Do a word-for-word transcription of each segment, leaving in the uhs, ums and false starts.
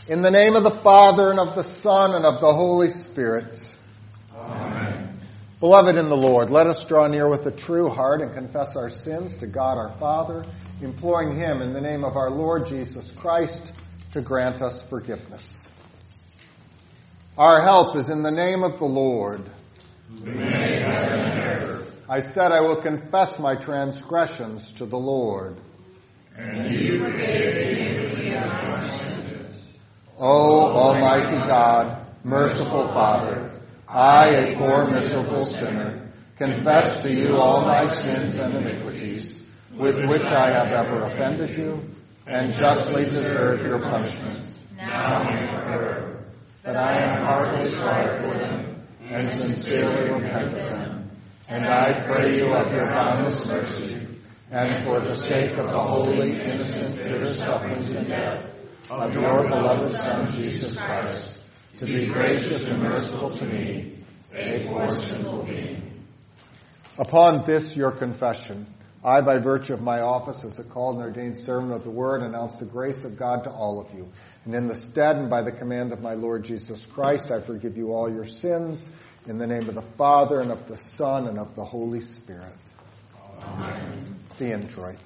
In the name of the Father, and of the Son, and of the Holy Spirit. Amen. Beloved in the Lord, let us draw near with a true heart and confess our sins to God our Father, imploring Him in the name of our Lord Jesus Christ to grant us forgiveness. Our help is in the name of the Lord. We made heaven and earth. I said I will confess my transgressions to the Lord. And you forgave the iniquity of my sins. O Almighty God, merciful Father, I, a poor miserable sinner, confess to you all my sins and iniquities, with which I have ever offended you, and justly deserve your punishment. Now and forever. That I am heartily sorry for them, and sincerely repent of them. And I pray you of your boundless mercy, and for the sake of the holy, innocent, bitter sufferings and death of your beloved Son, Jesus Christ, to be gracious and merciful to me, a poor sinful being. Upon this your confession, I, by virtue of my office as a called and ordained servant of the Word, announce the grace of God to all of you. And in the stead and by the command of my Lord Jesus Christ, I forgive you all your sins, in the name of the Father, and of the Son, and of the Holy Spirit. Amen. The Introit.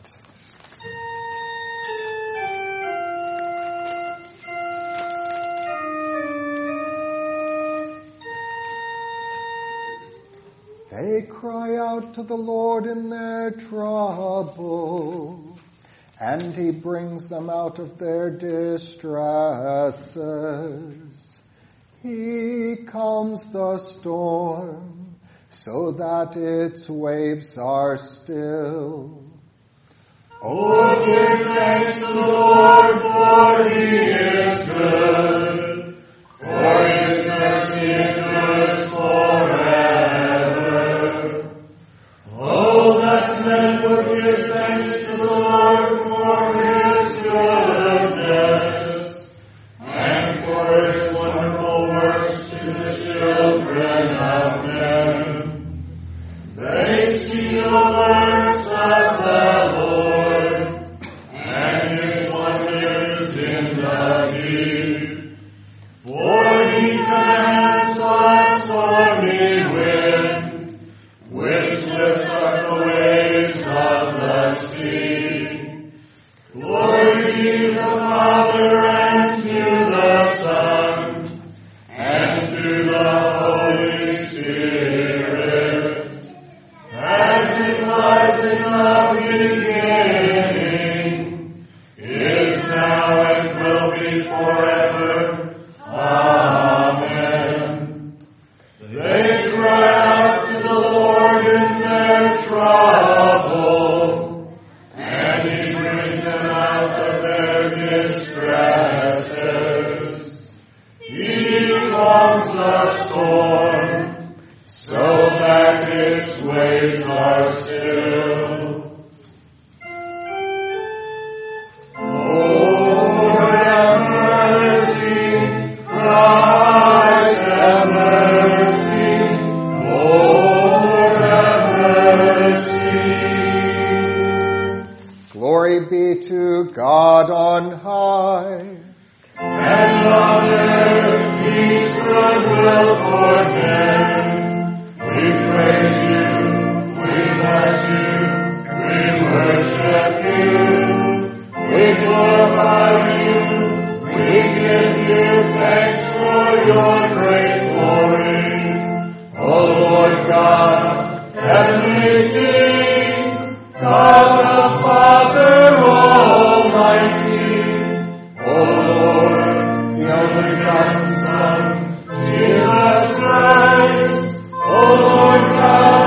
They cry out to the Lord in their trouble, and He brings them out of their distresses. He calms the storm so that its waves are still. Oh, give thanks to the Lord, for He is good, for His mercy endures forever. Oh, that men would give thanks to the Lord for His goodness, and for His wonderful works to the children of men. They see the works of the Lord, and His wonders in the deep. For He commands a stormy wind, which lifts up the waves of the sea. Glory be to the Father, and to the Son, and to the Holy Spirit, as it was in the beginning, is now, and will be forever. Amen. They cry out to the Lord in their trouble, and He brings them out of their distresses. He calms the storm so that its waves are still. Lord, have mercy. Christ, have mercy. Lord, have mercy. Glory be to God on high. And on earth peace, goodwill for men. We praise you, we bless you, we worship you, we glorify you, we give you thanks for your great glory. O Lord God, heavenly King, God the Father Almighty, O Lord, the only begotten Son, Jesus Christ, O Lord God,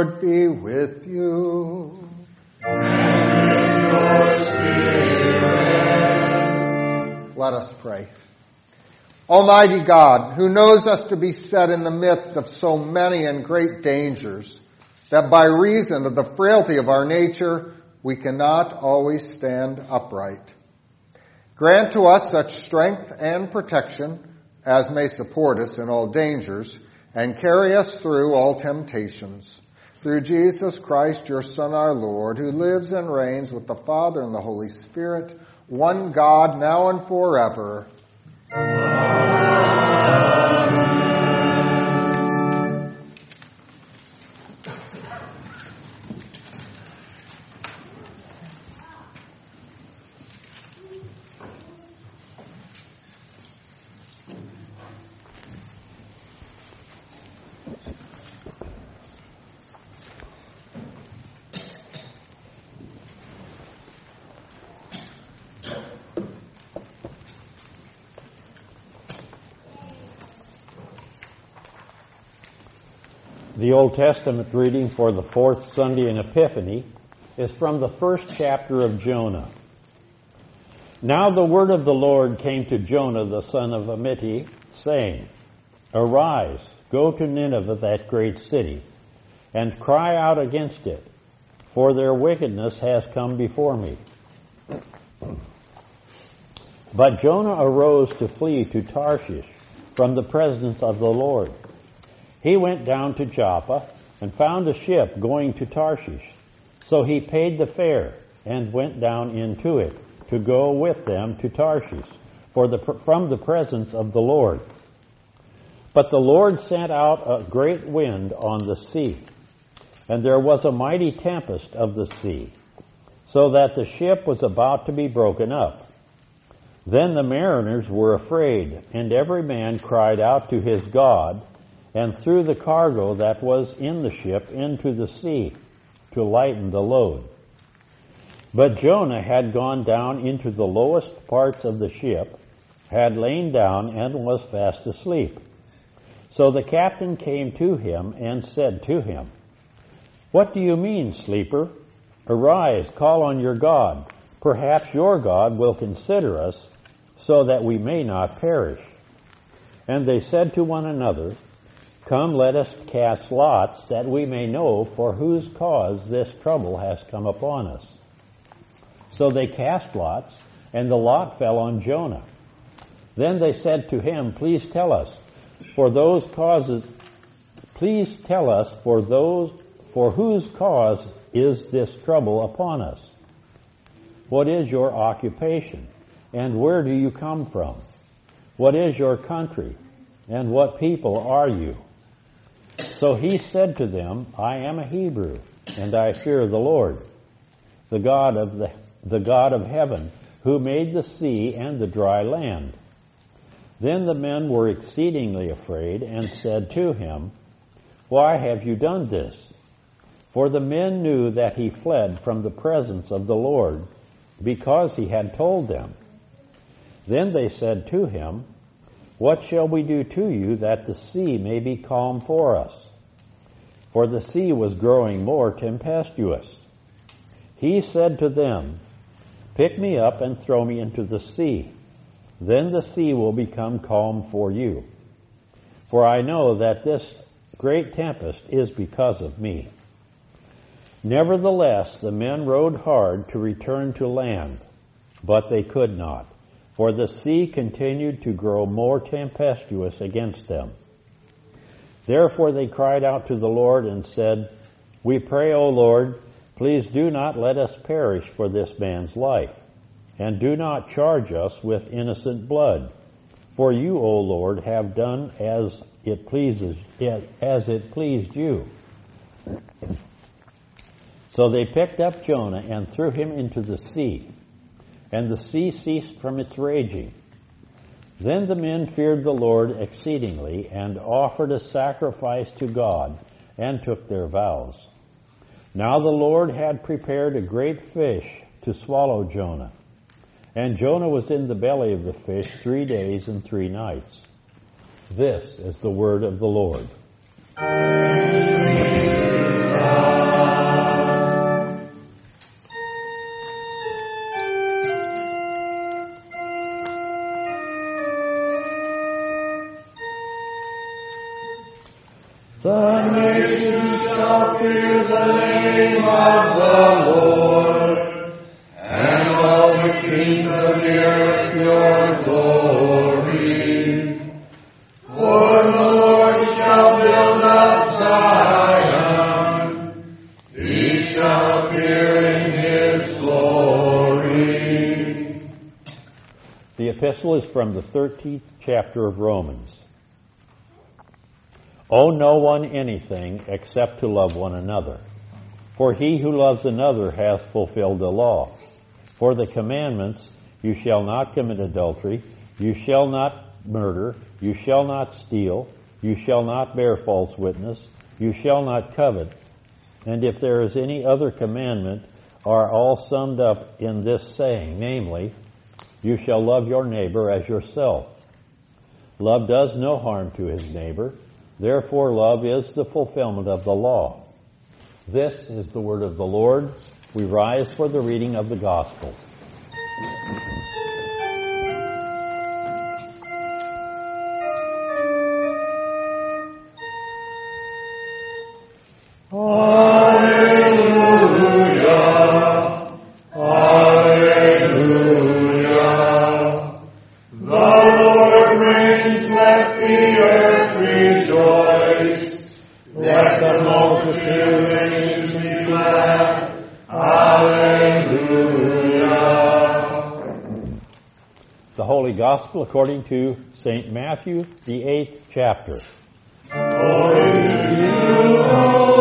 Lord be with you. And with your spirit. Let us pray. Almighty God, who knows us to be set in the midst of so many and great dangers, that by reason of the frailty of our nature, we cannot always stand upright. Grant to us such strength and protection as may support us in all dangers and carry us through all temptations. Through Jesus Christ, your Son, our Lord, who lives and reigns with the Father and the Holy Spirit, one God, now and forever. The Old Testament reading for the fourth Sunday in Epiphany is from the first chapter of Jonah. Now the word of the Lord came to Jonah the son of Amittai, saying, Arise, go to Nineveh, that great city, and cry out against it, for their wickedness has come before me. But Jonah arose to flee to Tarshish from the presence of the Lord. He went down to Joppa and found a ship going to Tarshish. So he paid the fare and went down into it to go with them to Tarshish for the, from the presence of the Lord. But the Lord sent out a great wind on the sea, and there was a mighty tempest of the sea, so that the ship was about to be broken up. Then the mariners were afraid, and every man cried out to his God, and threw the cargo that was in the ship into the sea to lighten the load. But Jonah had gone down into the lowest parts of the ship, had lain down, and was fast asleep. So the captain came to him and said to him, What do you mean, sleeper? Arise, call on your God. Perhaps your God will consider us, so that we may not perish. And they said to one another, Come, let us cast lots, that we may know for whose cause this trouble has come upon us. So they cast lots, and the lot fell on Jonah. Then they said to him, Please tell us, for those causes, please tell us for those, for whose cause is this trouble upon us? What is your occupation, and where do you come from? What is your country, and what people are you? So he said to them, I am a Hebrew, and I fear the Lord, the God of the, the God of heaven, who made the sea and the dry land. Then the men were exceedingly afraid, and said to him, Why have you done this? For the men knew that he fled from the presence of the Lord, because he had told them. Then they said to him, What shall we do to you that the sea may be calm for us? For the sea was growing more tempestuous. He said to them, Pick me up and throw me into the sea. Then the sea will become calm for you. For I know that this great tempest is because of me. Nevertheless, the men rowed hard to return to land, but they could not, for the sea continued to grow more tempestuous against them. Therefore they cried out to the Lord and said, We pray, O Lord, please do not let us perish for this man's life, and do not charge us with innocent blood. For you, O Lord, have done as it pleases, as it pleased you. So they picked up Jonah and threw him into the sea, and the sea ceased from its raging. Then the men feared the Lord exceedingly, and offered a sacrifice to God, and took their vows. Now the Lord had prepared a great fish to swallow Jonah, and Jonah was in the belly of the fish three days and three nights. This is the word of the Lord. Praise be to God. The nations shall fear the name of the Lord, and all the kings of the earth your glory. For the Lord shall build up Zion, he shall appear in his glory. The epistle is from the thirteenth chapter of Romans. Owe no one anything except to love one another. For he who loves another hath fulfilled the law. For the commandments, you shall not commit adultery, you shall not murder, you shall not steal, you shall not bear false witness, you shall not covet, and if there is any other commandment, are all summed up in this saying, namely, you shall love your neighbor as yourself. Love does no harm to his neighbor. Therefore, love is the fulfillment of the law. This is the word of the Lord. We rise for the reading of the gospel. The Holy Gospel according to Saint Matthew, the eighth chapter. Glory to you, O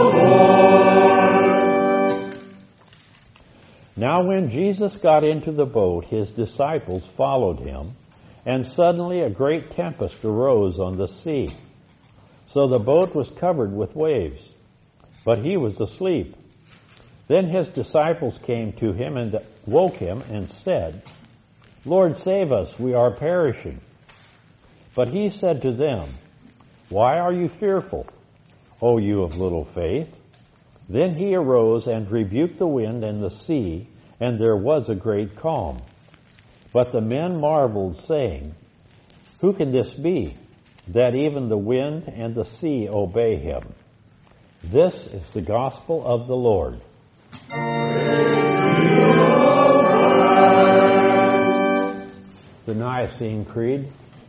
Lord. Now when Jesus got into the boat, his disciples followed him, and suddenly a great tempest arose on the sea. So the boat was covered with waves, but he was asleep. Then his disciples came to him and woke him and said, Lord, save us, we are perishing. But he said to them, Why are you fearful, O you of little faith? Then he arose and rebuked the wind and the sea, and there was a great calm. But the men marveled, saying, Who can this be, that even the wind and the sea obey him? This is the gospel of the Lord. The Nicene Creed.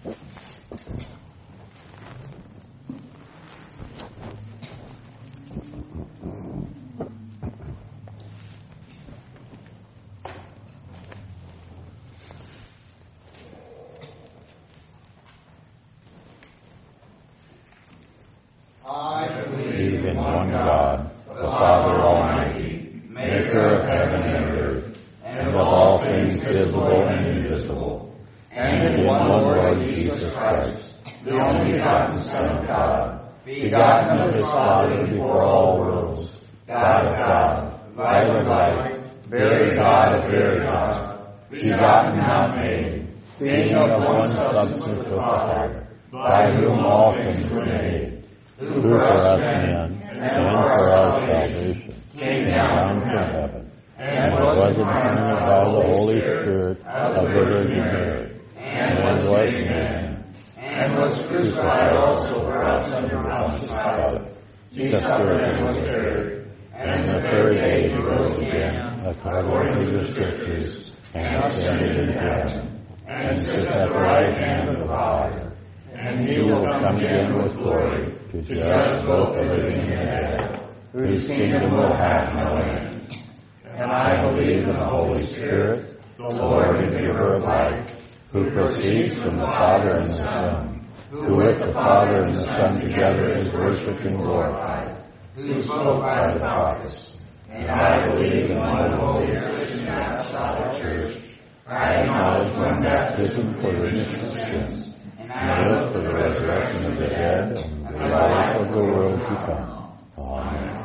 I Believe in one God, the Father Almighty, maker of heaven and earth, and of all things visible and invisible, and in one Lord Jesus Christ, the only begotten Son of God, begotten of his Father before all worlds, God of God, light of light, very God of very God, begotten not made, being of one substance with the Father, by whom all things were made, who for us men, and for our salvation, came down from heaven, and was incarnate by the Holy Spirit of the Virgin Mary, and was man, and was crucified also for us under Pontius Pilate. He suffered and was buried, and the third day he rose again, according to the Scriptures, and ascended into heaven, and sits at the right hand of the Father. And he will come again with glory to judge both the living and the dead, whose kingdom will have no end. And I believe in the Holy Spirit, the Lord and giver of life, who proceeds from the Father and the Son, who with the Father and the Son together is worshipped and glorified, who spoke by the prophets. And I believe in one holy Christian apostolic church. I acknowledge one baptism for the remission of sins, and I look for the resurrection of the dead and the life of the world to come. Amen.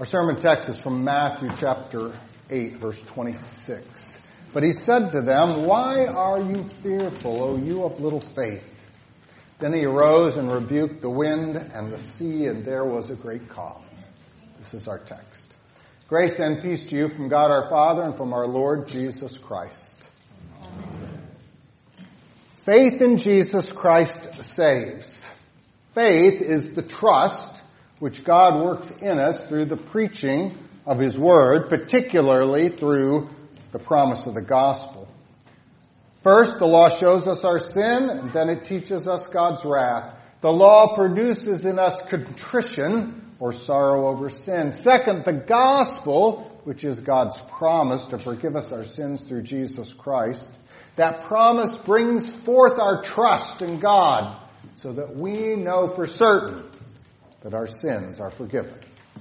sermon text is from Matthew chapter eight, verse twenty-six. But he said to them, "Why are you fearful, O you of little faith?" Then he arose and rebuked the wind and the sea, and there was a great calm. This is our text. Grace and peace to you from God our Father and from our Lord Jesus Christ. Amen. Faith in Jesus Christ saves. Faith is the trust which God works in us through the preaching of His Word, particularly through the promise of the gospel. First, the law shows us our sin, and then it teaches us God's wrath. The law produces in us contrition, or sorrow over sin. Second, the gospel, which is God's promise to forgive us our sins through Jesus Christ, that promise brings forth our trust in God, so that we know for certain that our sins are forgiven.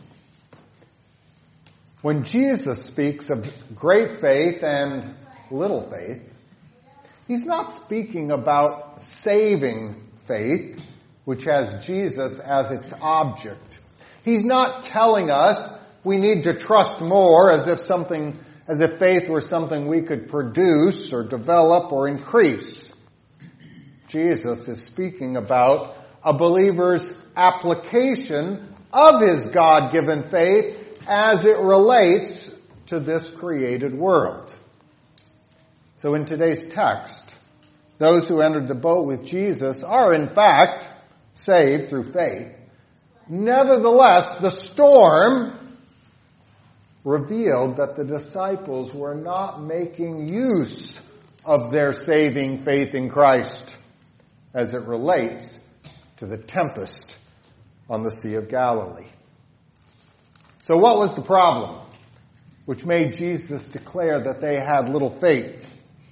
When Jesus speaks of great faith and little faith, He's not speaking about saving faith, which has Jesus as its object. He's not telling us we need to trust more as if something, as if faith were something we could produce or develop or increase. Jesus is speaking about a believer's application of his God-given faith as it relates to this created world. So in today's text, those who entered the boat with Jesus are in fact saved through faith. Nevertheless, the storm revealed that the disciples were not making use of their saving faith in Christ as it relates to the tempest on the Sea of Galilee. So what was the problem which made Jesus declare that they had little faith?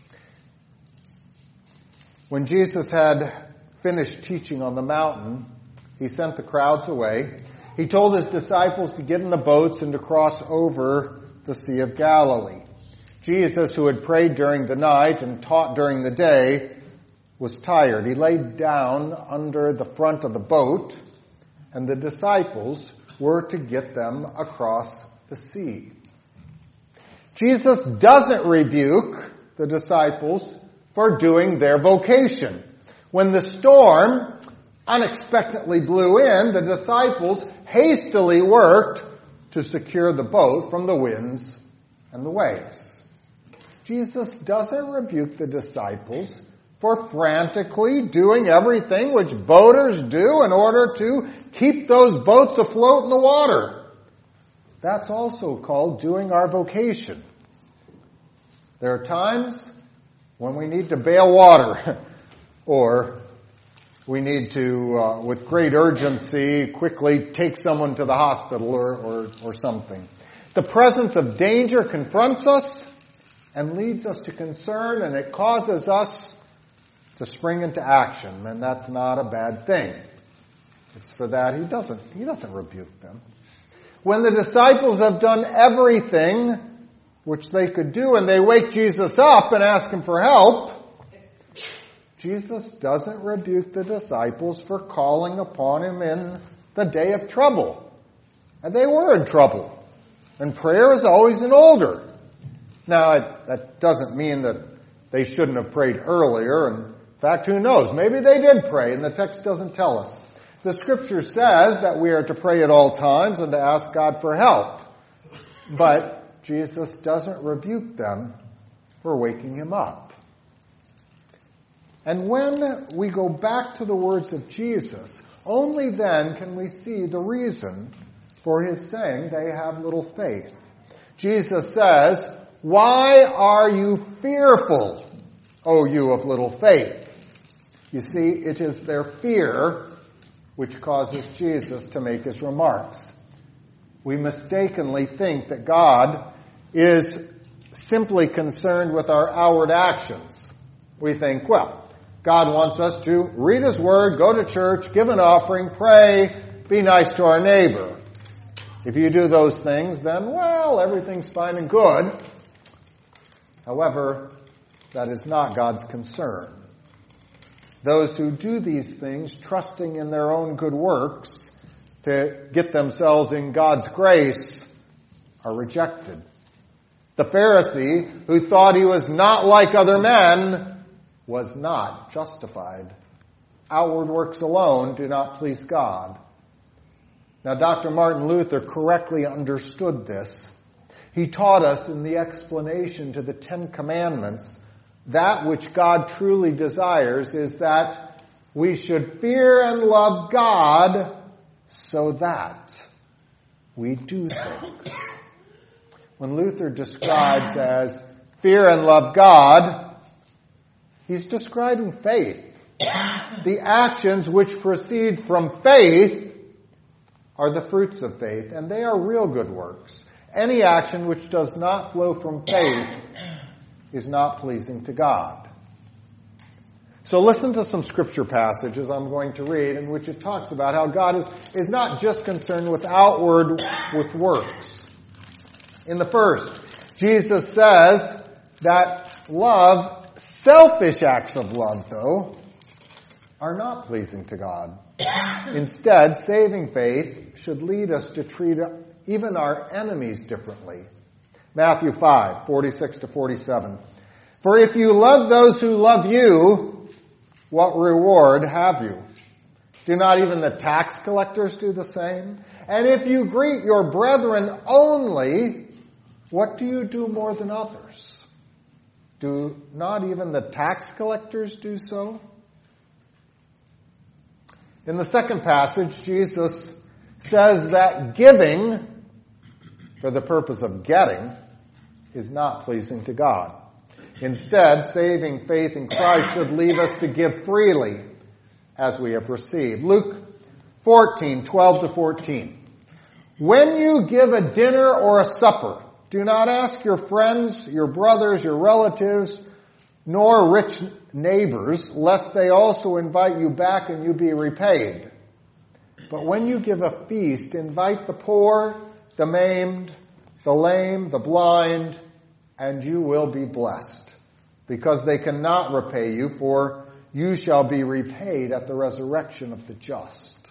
When Jesus had finished teaching on the mountain, He sent the crowds away. He told His disciples to get in the boats and to cross over the Sea of Galilee. Jesus, who had prayed during the night and taught during the day, was tired. He laid down under the front of the boat, and the disciples were to get them across the sea. Jesus doesn't rebuke the disciples for doing their vocation. When the storm unexpectedly blew in, the disciples hastily worked to secure the boat from the winds and the waves. Jesus doesn't rebuke the disciples for frantically doing everything which boaters do in order to keep those boats afloat in the water. That's also called doing our vocation. There are times when we need to bail water, or we need to, uh, with great urgency, quickly take someone to the hospital or, or, or something. The presence of danger confronts us and leads us to concern, and it causes us to spring into action, and that's not a bad thing. It's for that he doesn't, he doesn't rebuke them. When the disciples have done everything which they could do, and they wake Jesus up and ask Him for help, Jesus doesn't rebuke the disciples for calling upon Him in the day of trouble. And they were in trouble. And prayer is always in order. Now, it, that doesn't mean that they shouldn't have prayed earlier. And in fact, who knows? Maybe they did pray, and the text doesn't tell us. The Scripture says that we are to pray at all times and to ask God for help. But Jesus doesn't rebuke them for waking Him up. And when we go back to the words of Jesus, only then can we see the reason for His saying they have little faith. Jesus says, "Why are you fearful, O you of little faith?" You see, it is their fear which causes Jesus to make His remarks. We mistakenly think that God is simply concerned with our outward actions. We think, well, God wants us to read His Word, go to church, give an offering, pray, be nice to our neighbor. If you do those things, then, well, everything's fine and good. However, that is not God's concern. Those who do these things, trusting in their own good works to get themselves in God's grace, are rejected. The Pharisee, who thought he was not like other men, was not justified. Outward works alone do not please God. Now, Doctor Martin Luther correctly understood this. He taught us in the explanation to the Ten Commandments, that which God truly desires is that we should fear and love God so that we do things. When Luther describes as fear and love God, he's describing faith. The actions which proceed from faith are the fruits of faith, and they are real good works. Any action which does not flow from faith is not pleasing to God. So listen to some scripture passages I'm going to read in which it talks about how God is, is not just concerned with outward, with works. In the first, Jesus says that love, selfish acts of love, though, are not pleasing to God. Instead, saving faith should lead us to treat even our enemies differently. Matthew five, forty-six to forty-seven. For if you love those who love you, what reward have you? Do not even the tax collectors do the same? And if you greet your brethren only, what do you do more than others? Do not even the tax collectors do so? In the second passage, Jesus says that giving for the purpose of getting is not pleasing to God. Instead, saving faith in Christ should lead us to give freely as we have received. Luke fourteen, twelve to fourteen. When you give a dinner or a supper, do not ask your friends, your brothers, your relatives, nor rich neighbors, lest they also invite you back and you be repaid. But when you give a feast, invite the poor, the maimed, the lame, the blind, and you will be blessed, because they cannot repay you, for you shall be repaid at the resurrection of the just.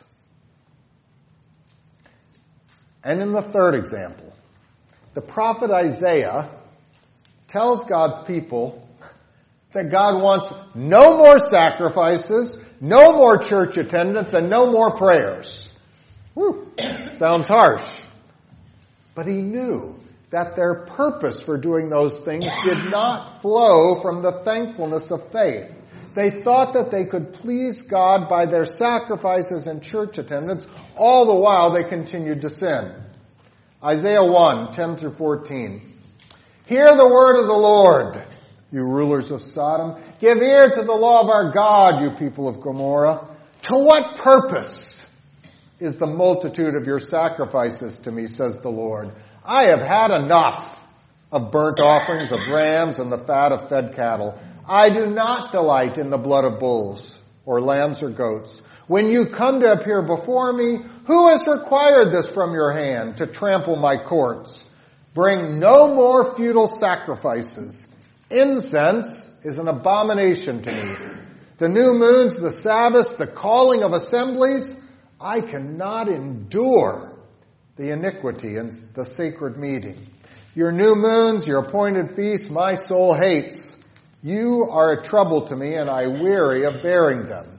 And in the third example, the prophet Isaiah tells God's people that God wants no more sacrifices, no more church attendance, and no more prayers. Whew, sounds harsh. But he knew that their purpose for doing those things did not flow from the thankfulness of faith. They thought that they could please God by their sacrifices and church attendance, all the while they continued to sin. Isaiah one, ten through fourteen. Hear the word of the Lord, you rulers of Sodom. Give ear to the law of our God, you people of Gomorrah. To what purpose is the multitude of your sacrifices to me, says the Lord? I have had enough of burnt offerings of rams and the fat of fed cattle. I do not delight in the blood of bulls or lambs or goats. When you come to appear before me, who has required this from your hand to trample my courts? Bring no more futile sacrifices. Incense is an abomination to me. The new moons, the Sabbaths, the calling of assemblies, I cannot endure the iniquity and the sacred meeting. Your new moons, your appointed feasts, my soul hates. You are a trouble to me, and I weary of bearing them.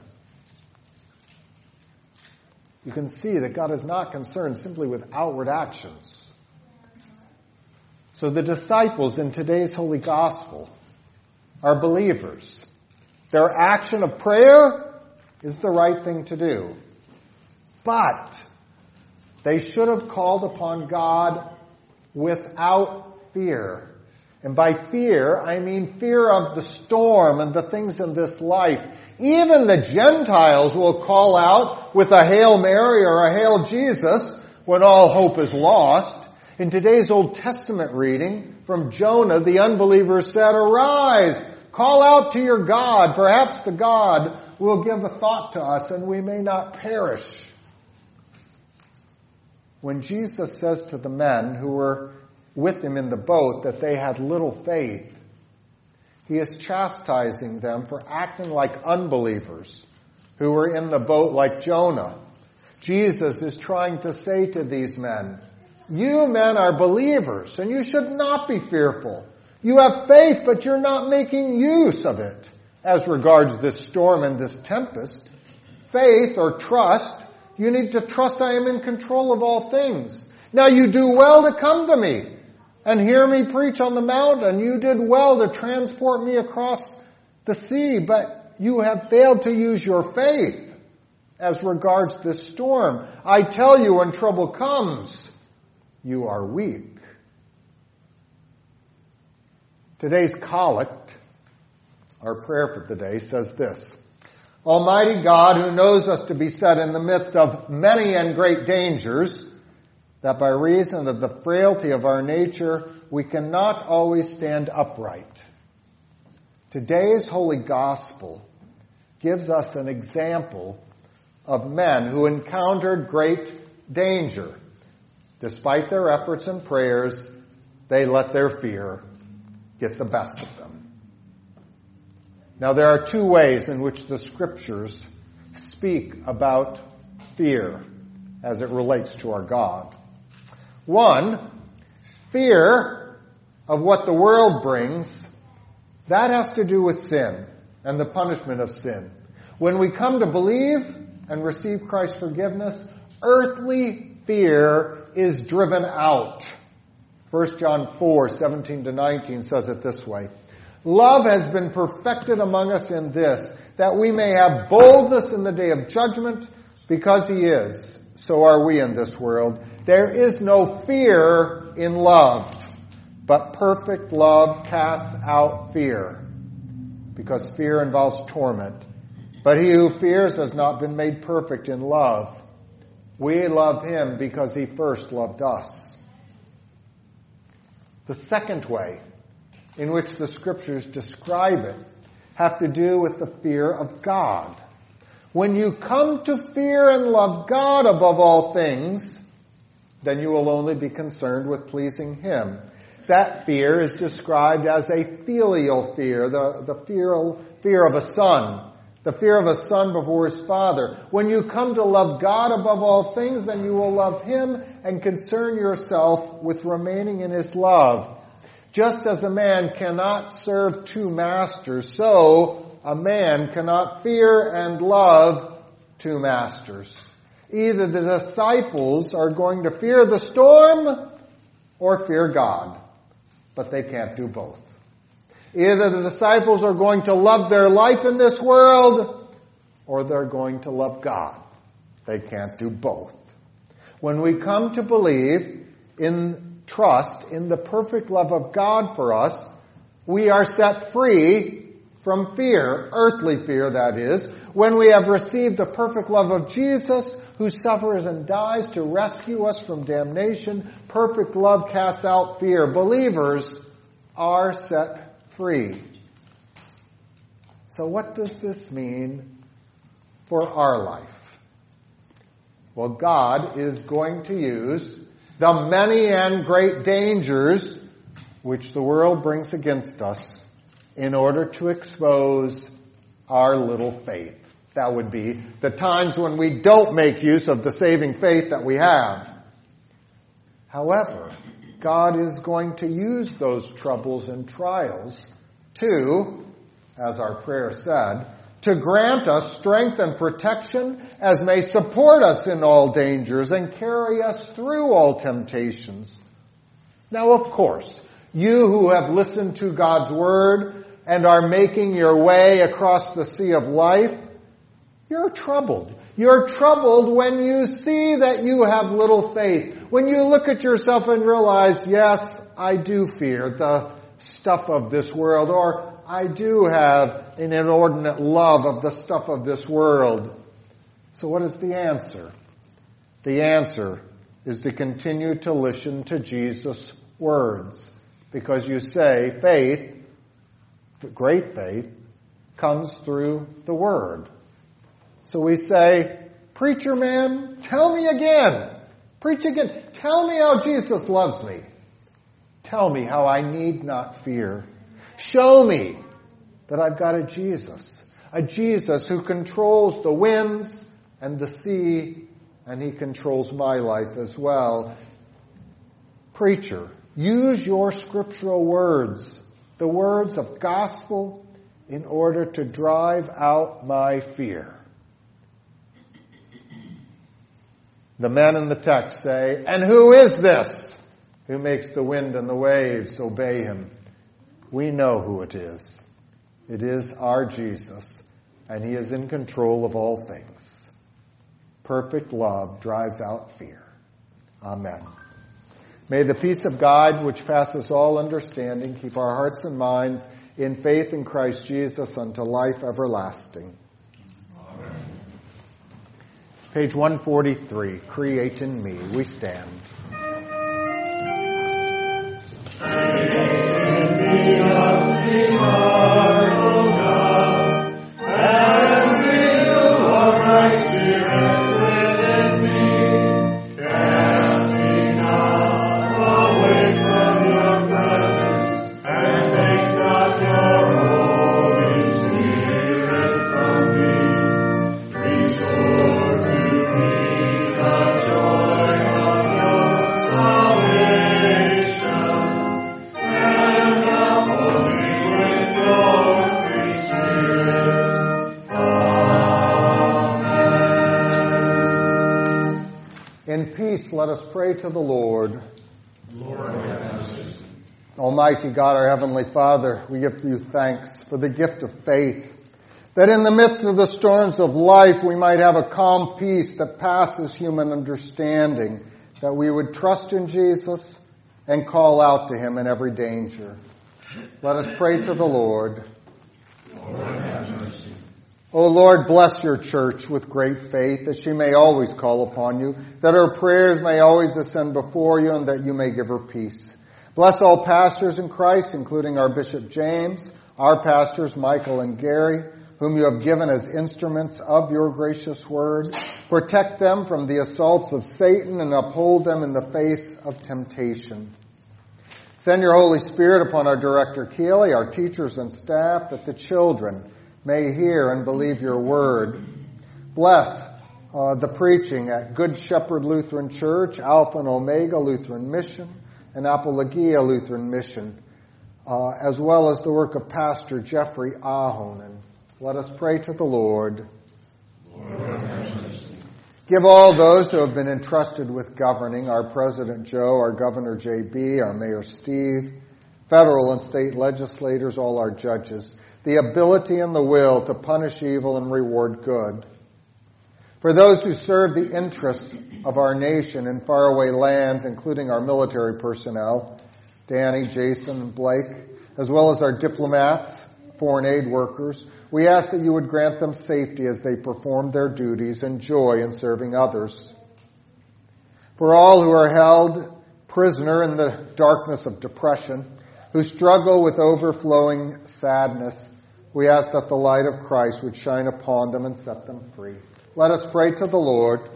You can see that God is not concerned simply with outward actions. So the disciples in today's Holy Gospel are believers. Their action of prayer is the right thing to do. But they should have called upon God without fear. And by fear, I mean fear of the storm and the things in this life. Even the Gentiles will call out with a Hail Mary or a Hail Jesus when all hope is lost. In today's Old Testament reading from Jonah, the unbelievers said, "Arise, call out to your God. Perhaps the God will give a thought to us and we may not perish." When Jesus says to the men who were with him in the boat that they had little faith, he is chastising them for acting like unbelievers who were in the boat like Jonah. Jesus is trying to say to these men, You men are believers, and you should not be fearful. You have faith, but you're not making use of it as regards this storm and this tempest. Faith or trust, you need to trust I am in control of all things. Now you do well to come to me and hear me preach on the mountain. You did well to transport me across the sea, but you have failed to use your faith as regards this storm. I tell you, when trouble comes, you are weak. Today's collect, our prayer for today, says this: Almighty God, who knows us to be set in the midst of many and great dangers, that by reason of the frailty of our nature, we cannot always stand upright. Today's holy gospel gives us an example of men who encountered great danger. Despite their efforts and prayers, they let their fear get the best of them. Now, there are two ways in which the Scriptures speak about fear as it relates to our God. One, fear of what the world brings. That has to do with sin and the punishment of sin. When we come to believe and receive Christ's forgiveness, earthly fear is driven out. First John four, seventeen to nineteen says it this way: Love has been perfected among us in this, that we may have boldness in the day of judgment, because he is, so are we in this world. There is no fear in love, but perfect love casts out fear, because fear involves torment. But he who fears has not been made perfect in love. We love him because he first loved us. The second way in which the Scriptures describe it have to do with the fear of God. When you come to fear and love God above all things, then you will only be concerned with pleasing him. That fear is described as a filial fear, the, the fear, fear of a son, the fear of a son before his father. When you come to love God above all things, then you will love him and concern yourself with remaining in his love. Just as a man cannot serve two masters, so a man cannot fear and love two masters. Either the disciples are going to fear the storm or fear God, but they can't do both. Either the disciples are going to love their life in this world or they're going to love God. They can't do both. When we come to believe in trust in the perfect love of God for us, we are set free from fear, earthly fear that is, when we have received the perfect love of Jesus, who suffers and dies to rescue us from damnation. Perfect love casts out fear. Believers are set free. So what does this mean for our life? Well, God is going to use the many and great dangers which the world brings against us in order to expose our little faith. That would be the times when we don't make use of the saving faith that we have. However, God is going to use those troubles and trials to, as our prayer said, to grant us strength and protection as may support us in all dangers and carry us through all temptations. Now, of course, you who have listened to God's word and are making your way across the sea of life, you're troubled. You're troubled when you see that you have little faith. When you look at yourself and realize, yes, I do fear the stuff of this world, or I do have an inordinate love of the stuff of this world. So what is the answer? The answer is to continue to listen to Jesus' words. Because you say faith, great faith, comes through the Word. So we say, preacher man, tell me again. Preach again. Tell me how Jesus loves me. Tell me how I need not fear. Show me that I've got a Jesus. A Jesus who controls the winds and the sea, and he controls my life as well. Preacher, use your scriptural words, the words of gospel, in order to drive out my fear. The men in the text say, and who is this who makes the wind and the waves obey him? We know who it is. It is our Jesus, and he is in control of all things. Perfect love drives out fear. Amen. May the peace of God, which passes all understanding, keep our hearts and minds in faith in Christ Jesus unto life everlasting. Amen. Page one forty-three, Create in Me. We stand. Let us pray to the Lord. Lord, have mercy. Almighty God, our Heavenly Father, we give you thanks for the gift of faith, that in the midst of the storms of life we might have a calm peace that passes human understanding, that we would trust in Jesus and call out to him in every danger. Let us pray to the Lord. Lord, have mercy. O Lord, bless your church with great faith, that she may always call upon you, that her prayers may always ascend before you, and that you may give her peace. Bless all pastors in Christ, including our Bishop James, our pastors Michael and Gary, whom you have given as instruments of your gracious word. Protect them from the assaults of Satan and uphold them in the face of temptation. Send your Holy Spirit upon our director Keeley, our teachers and staff, that the children may hear and believe your word. Bless uh, the preaching at Good Shepherd Lutheran Church, Alpha and Omega Lutheran Mission, and Apologia Lutheran Mission, uh, as well as the work of Pastor Jeffrey Ahonen. Let us pray to the Lord. Lord, give all those who have been entrusted with governing, our President Joe, our Governor J B, our Mayor Steve, federal and state legislators, all our judges, the ability and the will to punish evil and reward good. For those who serve the interests of our nation in faraway lands, including our military personnel, Danny, Jason, and Blake, as well as our diplomats, foreign aid workers, we ask that you would grant them safety as they perform their duties and joy in serving others. For all who are held prisoner in the darkness of depression, who struggle with overflowing sadness, we ask that the light of Christ would shine upon them and set them free. Let us pray to the Lord.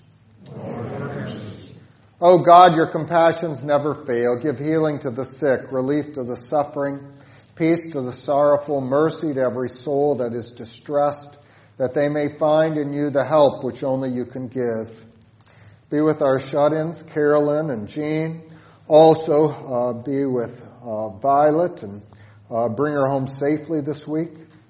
Lord, O God, your compassions never fail. Give healing to the sick, relief to the suffering, peace to the sorrowful, mercy to every soul that is distressed, that they may find in you the help which only you can give. Be with our shut-ins, Carolyn and Jean. Also uh, be with uh, Violet and uh, bring her home safely this week.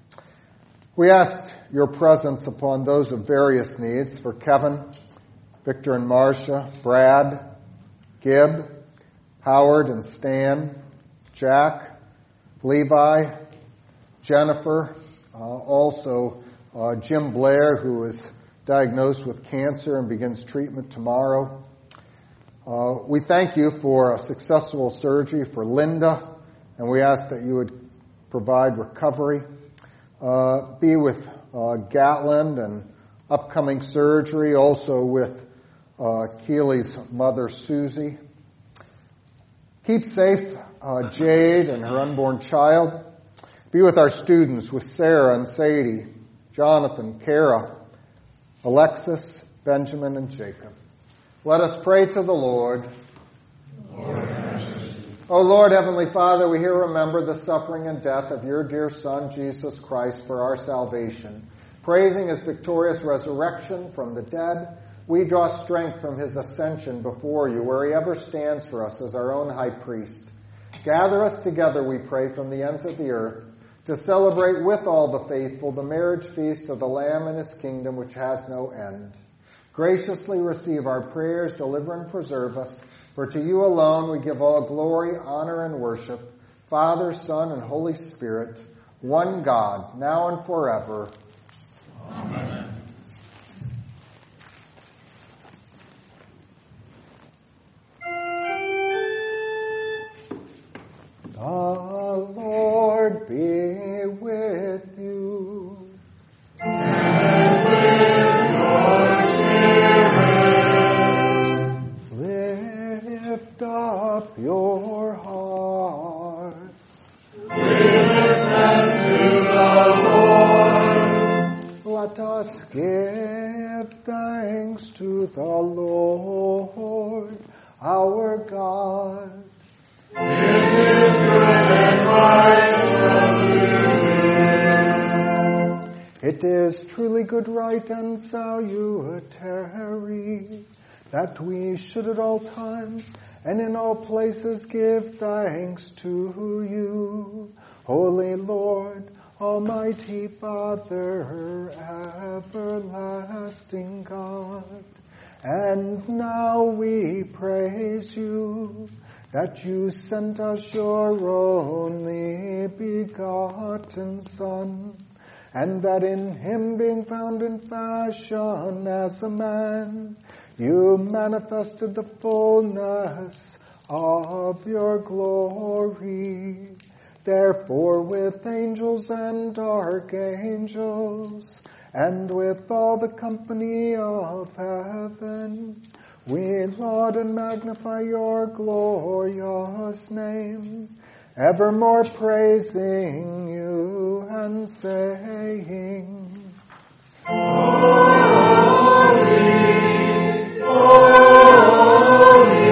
We ask your presence upon those of various needs for Kevin, Victor and Marcia, Brad, Gib, Howard and Stan, Jack, Levi, Jennifer, uh, also uh, Jim Blair, who is diagnosed with cancer and begins treatment tomorrow. Uh, we thank you for a successful surgery for Linda, and we ask that you would provide recovery. Uh, be with uh, Gatland and upcoming surgery, also with uh, Keely's mother, Susie. Keep safe uh, Jade and her unborn child. Be with our students, with Sarah and Sadie, Jonathan, Kara, Alexis, Benjamin, and Jacob. Let us pray to the Lord. Lord, O Lord, Heavenly Father, we here remember the suffering and death of your dear Son, Jesus Christ, for our salvation. Praising his victorious resurrection from the dead, We draw strength from his ascension before you, where he ever stands for us as our own high priest. Gather us together, we pray, from the ends of the earth, to celebrate with all the faithful the marriage feast of the Lamb and his kingdom, which has no end. Graciously receive our prayers, deliver and preserve us, for to you alone we give all glory, honor, and worship, Father, Son, and Holy Spirit, one God, now and forever. Amen. The Lord be with you. And with your spirit. Lift up your hearts. Lift them to the Lord. Let us give thanks to the Lord, our God. It is good and right to do. It is truly good, right, and salutary that we should at all times and in all places give thanks to you, Holy Lord, Almighty Father, everlasting God. And now we praise you, that you sent us your only begotten Son, and that in him, being found in fashion as a man, you manifested the fullness of your glory. Therefore, with angels and archangels, and with all the company of heaven, we laud and magnify your glorious name, evermore praising you and saying, Holy, holy,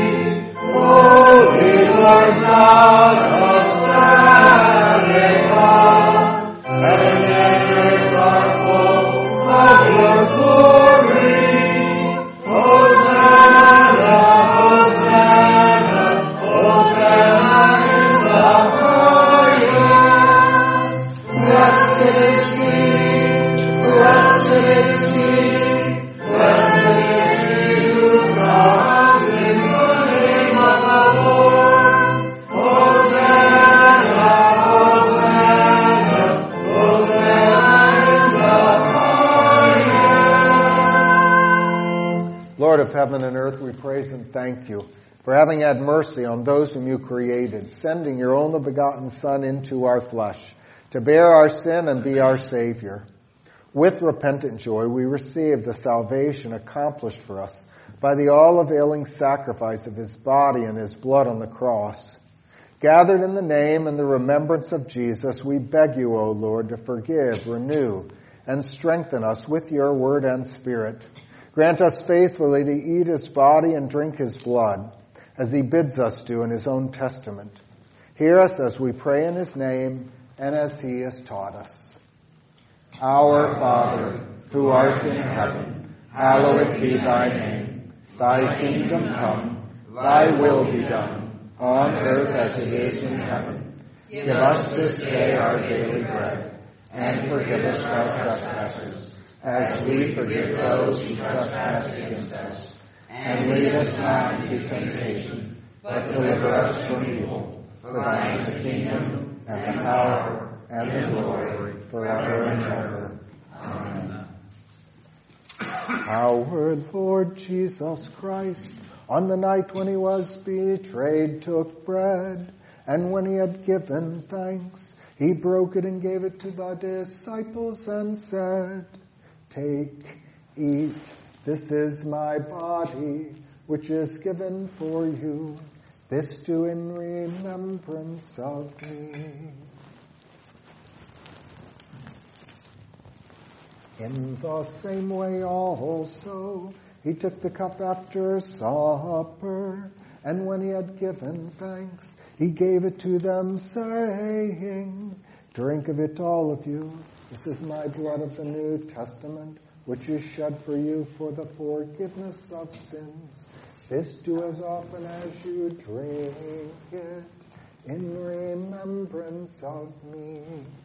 holy Lord God of Sabaoth, heaven and earth are full of your glory. Hosanna, Hosanna, Hosanna in the highest. Blessed is he, blessed is he, blessed is he who comes in the name of the Lord. Hosanna, Hosanna, Hosanna in the highest. Lord of heaven and earth, we praise and thank you for having had mercy on those whom you created, sending your only begotten Son into our flesh to bear our sin and be our Savior. With repentant joy, we receive the salvation accomplished for us by the all-availing sacrifice of his body and his blood on the cross. Gathered in the name and the remembrance of Jesus, we beg you, O Lord, to forgive, renew, and strengthen us with your word and spirit. Grant us faithfully to eat his body and drink his blood, as he bids us do in his own testament. Hear us as we pray in his name and as he has taught us. Our Father, who art in heaven, hallowed be thy name. Thy kingdom come, thy will be done, on earth as it is in heaven. Give us this day our daily bread, and forgive us our trespasses, as we forgive those who trespass against us. And lead us not into temptation, but deliver us from evil. For thine is the kingdom, and the power, and the glory, forever and ever. Amen. Our Lord Jesus Christ, on the night when he was betrayed, took bread, and when he had given thanks, he broke it and gave it to the disciples and said, "Take, eat, this is my body, which is given for you. This do in remembrance of me." In the same way also, he took the cup after supper, and when he had given thanks, he gave it to them, saying, "Drink of it, all of you. This is my blood of the New Testament, which is shed for you for the forgiveness of sins. This do as often as you drink it in remembrance of me.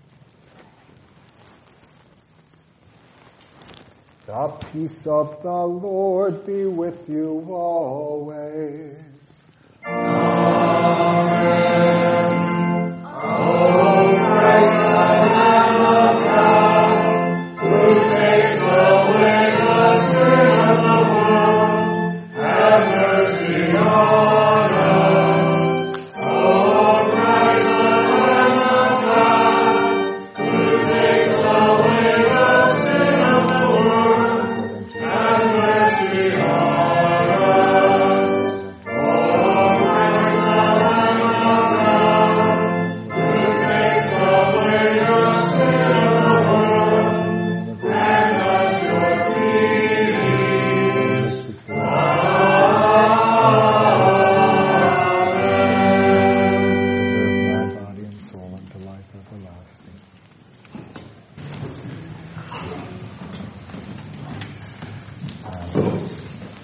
The peace of the Lord be with you always. Amen. O Christ, the Lamb of God, who takes away the sin of the world, have mercy on us. O Christ, the Lamb of God, who takes away the sin of the world, have mercy on us. O Christ, the Lamb of God, who takes away the sin of the world, grant us your peace. Preserve my body and soul unto life everlasting. Amen.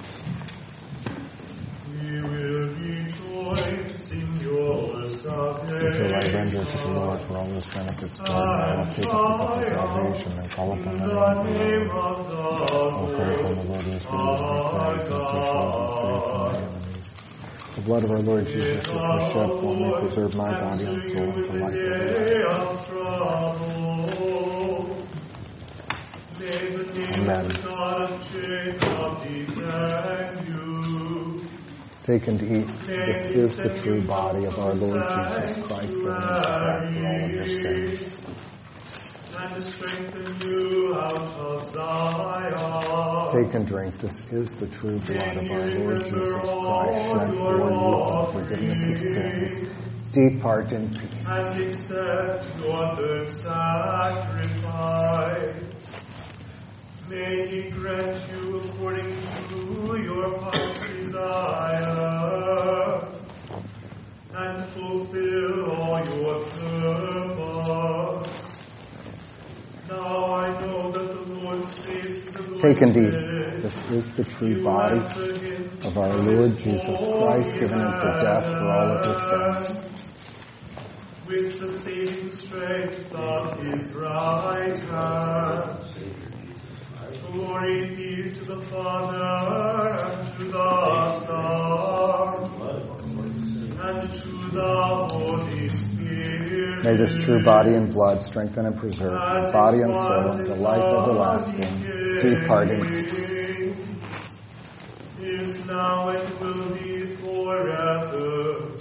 We will rejoice in your Until I render to the salvation. Lord for all his benefits, Lord, I will take up the salvation and call upon the In name the of the name Lord. of O the pray upon Lord, the Lord who is our good and so shall be safe from my God. enemies. The blood of our Lord Jesus, which was shed for me, preserve my body and soul unto life everlasting. Of trouble. May the name Amen. of the God of Jacob defend you. Take and eat. This is the true body of our Lord Jesus Christ, given into death for all of your sins. And strengthen you out of Zion. Take and drink. This is the true blood of our Lord Jesus Christ, shed for you for the forgiveness of sins. Depart in peace. And accept your third sacrifice. May he grant you according to your heart's desire, and fulfill all your purpose. Now I know that the Lord saves to the Lord. Take and eat. This is the true body of our Lord Jesus Christ, given into death for all of your sins. With the saving strength of his right hand. Glory be to the Father, and to the Son, and to the Holy Spirit. May this true body and blood strengthen and preserve your body and soul unto life everlasting. Depart in peace. Is now and will be forever.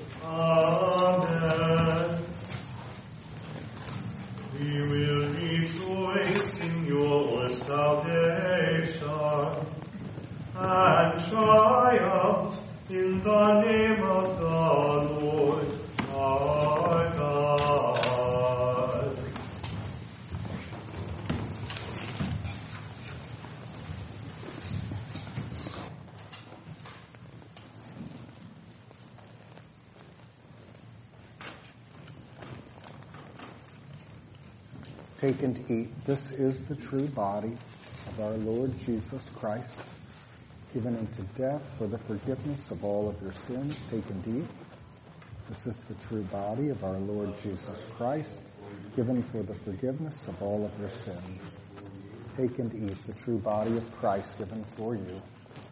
Amen. We will rejoice in your salvation and triumph in the name of the Lord our God. Take and eat. This is the true body of our Lord Jesus Christ, given into death for the forgiveness of all of your sins. Take and eat. This is the true body of our Lord Jesus Christ, given for the forgiveness of all of your sins. Take and eat the true body of Christ given for you.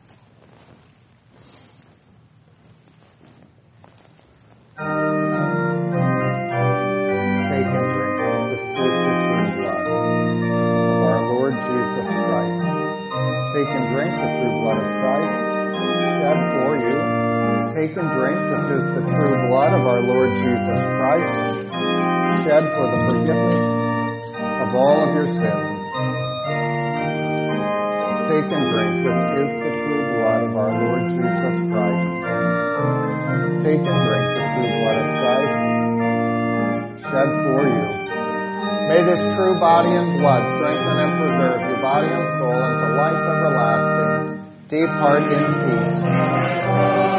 Take and drink. This is the true blood of our Lord Jesus Christ. Take and drink the true blood of Christ shed for you. Take and drink. This is the true blood of our Lord Jesus Christ shed for the forgiveness of all of your sins. Take and drink. This is the true blood of our Lord Jesus Christ. Take and drink the true blood of Christ shed for you. May this true body and blood strengthen and preserve your body and soul unto life everlasting. Depart in peace.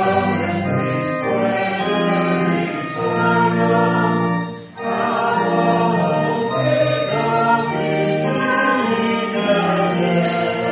Amen.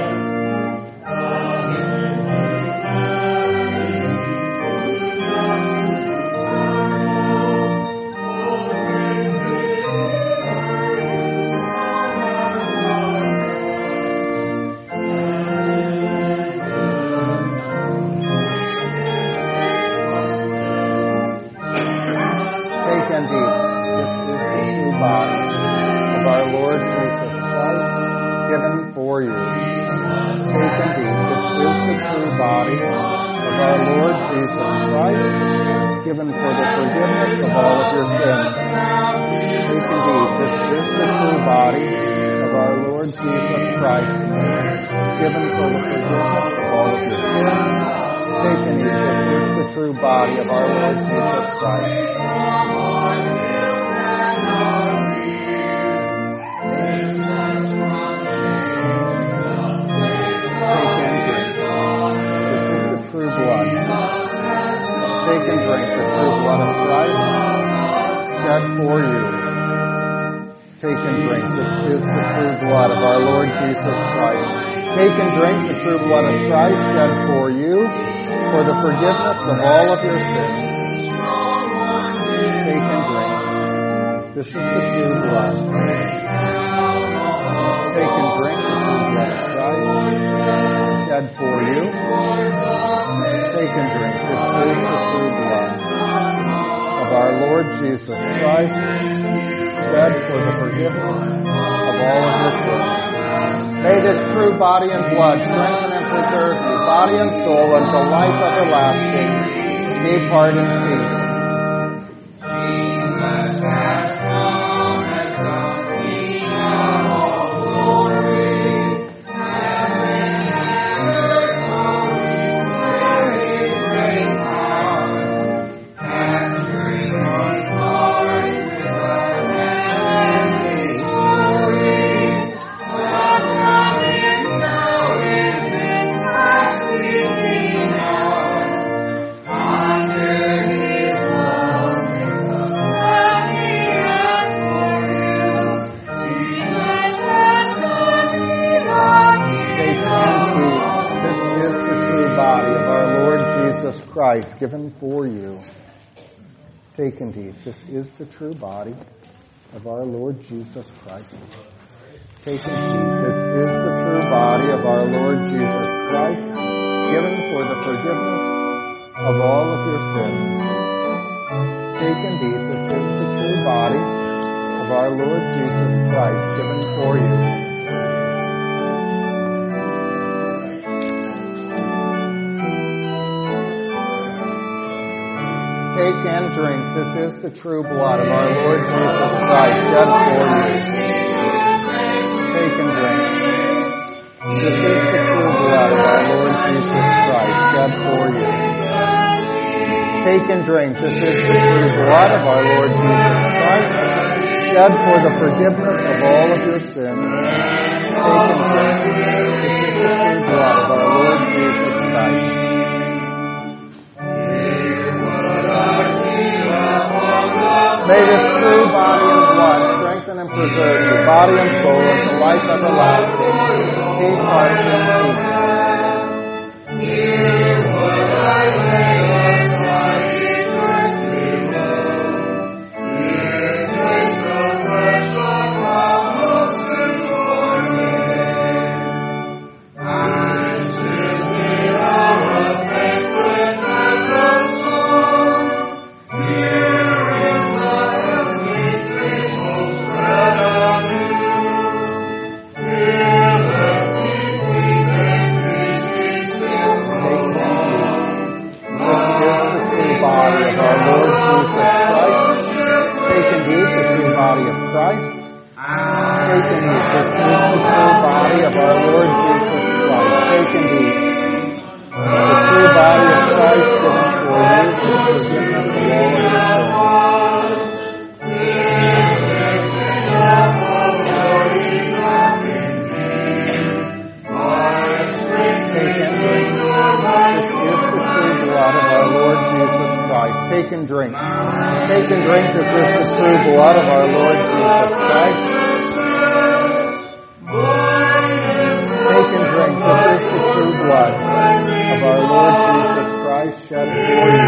for you. Take and eat. This is the true body of our Lord Jesus Christ, given for the forgiveness of all of your sins. Take and eat. This is the true body of our Lord Jesus Christ, given for the forgiveness of all of your sins. Take and eat. This is the true body of our Lord Jesus Christ. True blood. Take and drink the true blood of Christ shed for you. Take and drink. This is the true blood of our Lord Jesus Christ. Take and drink the true blood of Christ shed for you for the forgiveness of all of your sins. Take and drink. This is the true blood. Take and drink the true blood of Christ shed for you. Take and drink. This is the true blood of our Lord Jesus Christ, shed for the forgiveness of all of your sins. May this true body and blood strengthen and preserve you, body and soul, unto life everlasting. Depart in peace. Jesus has come as the King of all glory. Christ given for you. Take and eat. This is the true body of our Lord Jesus Christ. Take and eat. This is the true body of our Lord Jesus Christ, given for the forgiveness of all of your sins. Take and eat. This is the true body of our Lord Jesus Christ, given for you. Take and drink. This is the true blood of our Lord Jesus Christ, shed for you. Take and drink. This is the true blood of our Lord Jesus Christ, shed for you. Take and drink. This is the true blood of our Lord Jesus Christ, shed for the forgiveness of all of your sins. Take and drink. This is the true blood of our Lord Jesus Christ. May this true body and blood strengthen and preserve your body and soul into life everlasting. Depart in peace. Here would I lay aside eternity low. This is the precious promises for me. And since the hour of banquet and the song, here body of our Lord Jesus Christ. Take and eat the true body of Christ. Take and eat. This is the true body of our Lord Jesus Christ. Take and eat the true body of Christ given for you for the forgiveness of all of your sins. Take and drink. This is the true blood of our Lord Jesus Christ. Take and drink. Take and drink. This is the true blood of our Lord Jesus Christ. Take and drink. This is the true blood of our Lord Jesus Christ shed for you.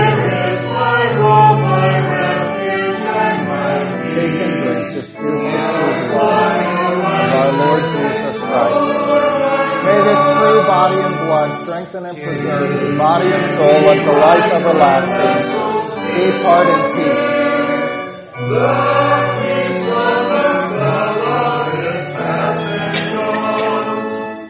Take and drink. This is the true blood of our Lord Jesus Christ. May this true body and blood strengthen and preserve your body and soul unto life everlasting. Depart in peace. The peace of God is passing on.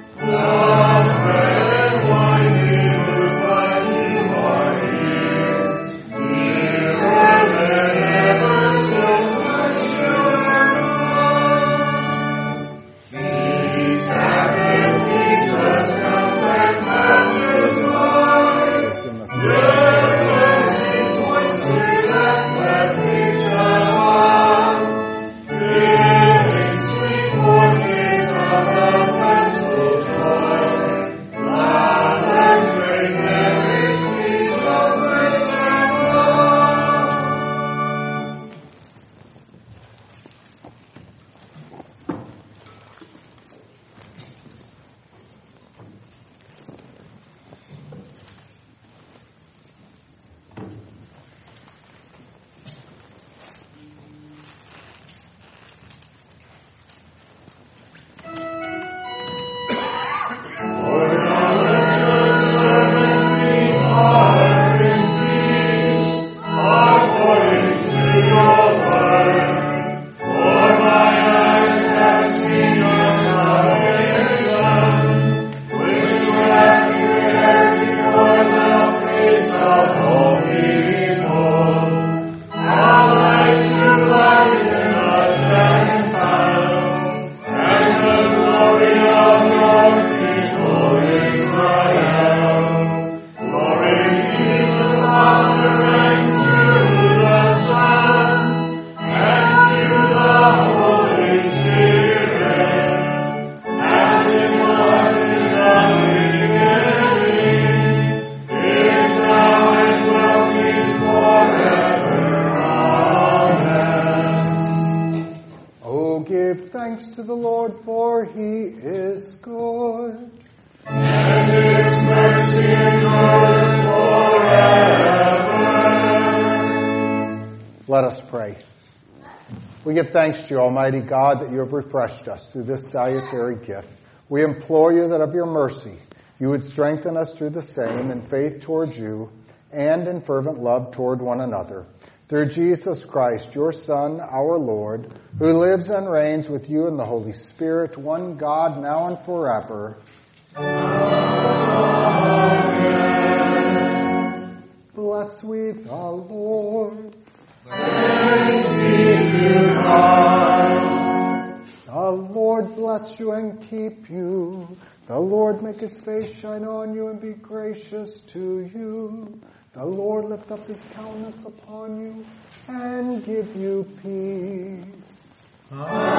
give thanks to the Lord, for he is good. And his mercy endures forever. Let us pray. We give thanks to you, Almighty God, that you have refreshed us through this salutary gift. We implore you that of your mercy you would strengthen us through the same in faith towards you and in fervent love toward one another. Through Jesus Christ, your Son, our Lord, who lives and reigns with you in the Holy Spirit, one God, now and forever. Amen. Bless we the Lord. Thanks be to God. The Lord bless you and keep you. The Lord make his face shine on you and be gracious to you. The Lord lift up his countenance upon you and give you peace. Amen.